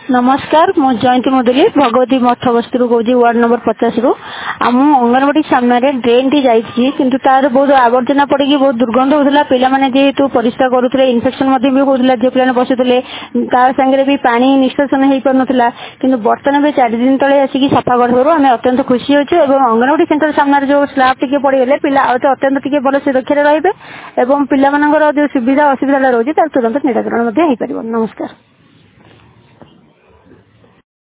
नमस्कार मु जयंती मुदुली भगवती मठ बस्ती कौच वार्ड नंबर 50 रु आम अंगनवाड़ी सामने ड्रेन टी जाइए किंतु तार बहुत आवर्जना पड़ी बहुत दुर्गंध होता पिलाने जेहेतु परिश्रा करुले इनफेक्शन होता झील पे बसुले तार सांगे भी पानी निष्कासन हो पार नाला कि बर्तमान भी 4 दिन तले आसिक सफा कर आम अत्यंत खुशी होचु और अंगनवाड़ी सेंटर सामने जो स्लैब टी पड़गले पिला अत्यंत टी भल सुरक्षा रही है और पिला जो सुविधा असुविधा रोचे तुरंत निराकरण हो पार। नमस्कार।